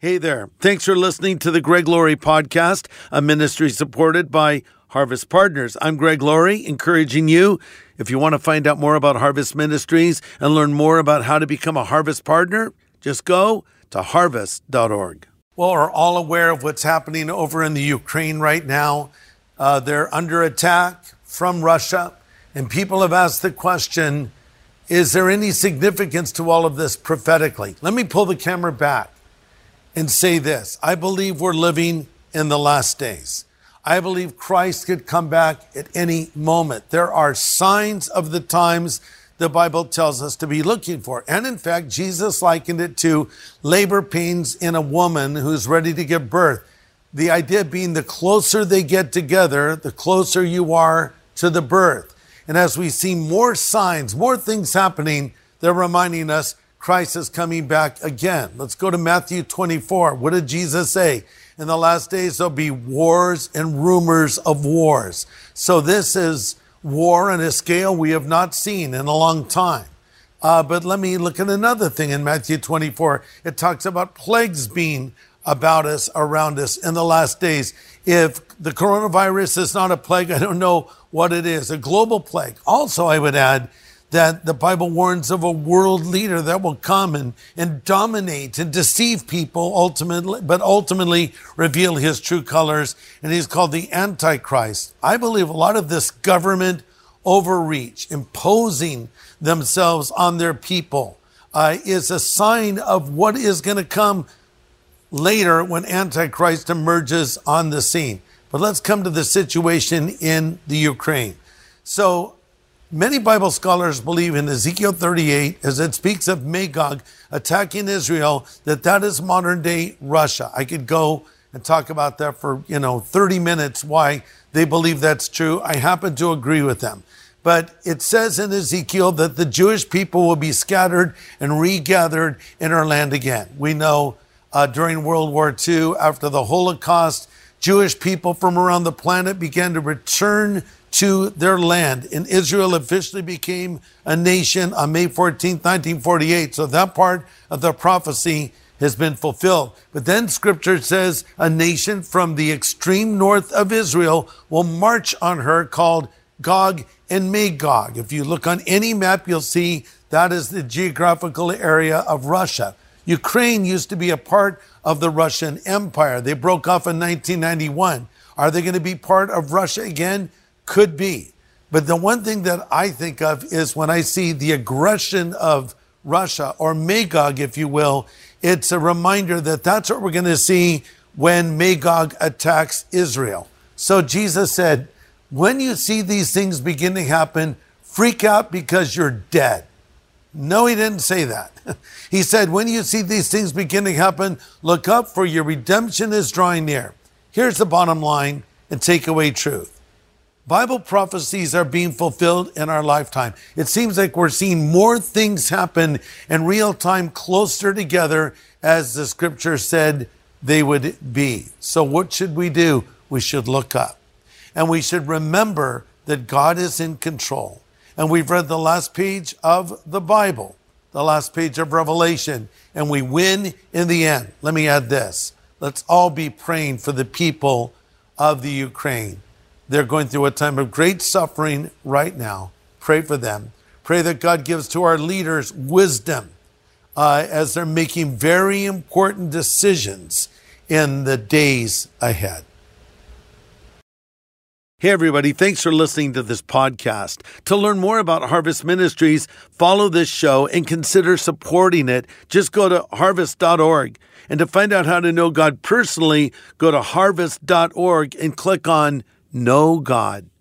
Hey there. Thanks for listening to the Greg Laurie Podcast, a ministry supported by Harvest Partners. I'm Greg Laurie, encouraging you, if you want to find out more about Harvest Ministries and learn more about how to become a Harvest Partner, just go to harvest.org. Well, we're all aware of what's happening over in the Ukraine right now. They're under attack from Russia, and people have asked the question, is there any significance to all of this prophetically? Let me pull the camera back and say this. I believe we're living in the last days. I believe Christ could come back at any moment. There are signs of the times the Bible tells us to be looking for. And in fact, Jesus likened it to labor pains in a woman who's ready to give birth. The idea being the closer they get together, the closer you are to the birth. And as we see more signs, more things happening, they're reminding us Christ is coming back again. Let's go to Matthew 24. What did Jesus say? In the last days, there'll be wars and rumors of wars. So this is war on a scale we have not seen in a long time. But let me look at another thing in Matthew 24. It talks about plagues being about us, around us in the last days. If the coronavirus is not a plague, I don't know what it is, a global plague. Also, I would add that the Bible warns of a world leader that will come and dominate and deceive people ultimately reveal his true colors. And he's called the Antichrist. I believe a lot of this government overreach, imposing themselves on their people, is a sign of what is going to come later when Antichrist emerges on the scene. But let's come to the situation in the Ukraine. So many Bible scholars believe in Ezekiel 38, as it speaks of Magog attacking Israel, that is modern day Russia. I could go and talk about that for, 30 minutes, why they believe that's true. I happen to agree with them. But it says in Ezekiel that the Jewish people will be scattered and regathered in our land again. We know during World War II, after the Holocaust, Jewish people from around the planet began to return to their land, and Israel officially became a nation on May 14th, 1948. So that part of the prophecy has been fulfilled. But then scripture says a nation from the extreme north of Israel will march on her, called Gog and Magog. If you look on any map, you'll see that is the geographical area of Russia. Ukraine used to be a part of the Russian Empire. They broke off in 1991. Are they going to be part of Russia again? Could be. But the one thing that I think of is when I see the aggression of Russia, or Magog, if you will, it's a reminder that that's what we're going to see when Magog attacks Israel. So Jesus said, when you see these things begin to happen, freak out because you're dead. No, he didn't say that. He said, when you see these things begin to happen, look up, for your redemption is drawing near. Here's the bottom line and takeaway truth. Bible prophecies are being fulfilled in our lifetime. It seems like we're seeing more things happen in real time, closer together, as the scripture said they would be. So what should we do? We should look up. And we should remember that God is in control. And we've read the last page of the Bible, the last page of Revelation, and we win in the end. Let me add this. Let's all be praying for the people of the Ukraine. They're going through a time of great suffering right now. Pray for them. Pray that God gives to our leaders wisdom as they're making very important decisions in the days ahead. Hey, everybody. Thanks for listening to this podcast. To learn more about Harvest Ministries, follow this show and consider supporting it. Just go to harvest.org. And to find out how to know God personally, go to harvest.org and click on Know God.